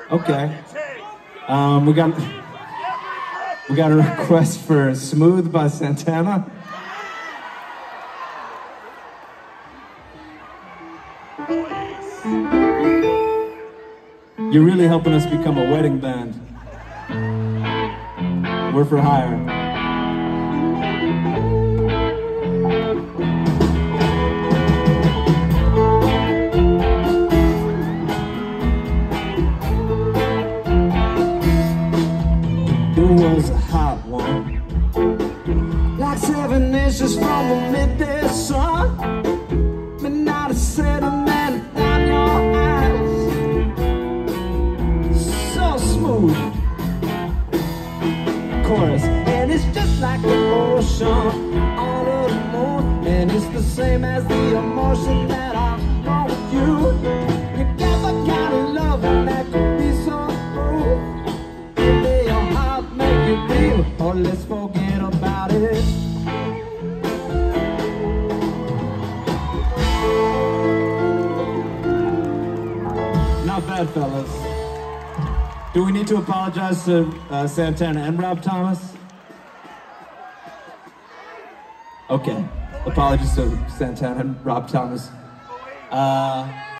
Okay. We got a request for "Smooth" by Santana. You're really helping us become a wedding band. We're for hire. It was a hot one, like 7 inches from the midday sun. Midnight is setting man down your eyes, so smooth. Chorus, and it's just like the ocean under the moon, and it's the same as the emotion that I know with you. You got the kind of love that could be so smooth. Or let's forget about it. Not bad, fellas. Do we need to apologize to Santana and Rob Thomas? Okay. Apologies to Santana and Rob Thomas.